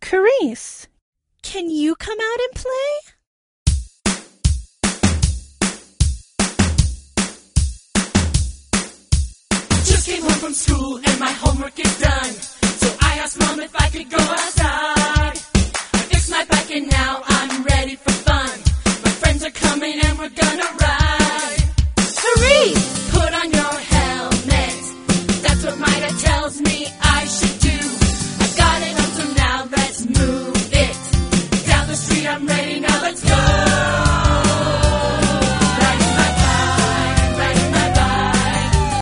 Carice, can you come out and play? Just came home from school and my homework is done. So I asked Mom if I could go outside. I fixed my bike and now I'm ready for fun. My friends are coming and we're gonna ride.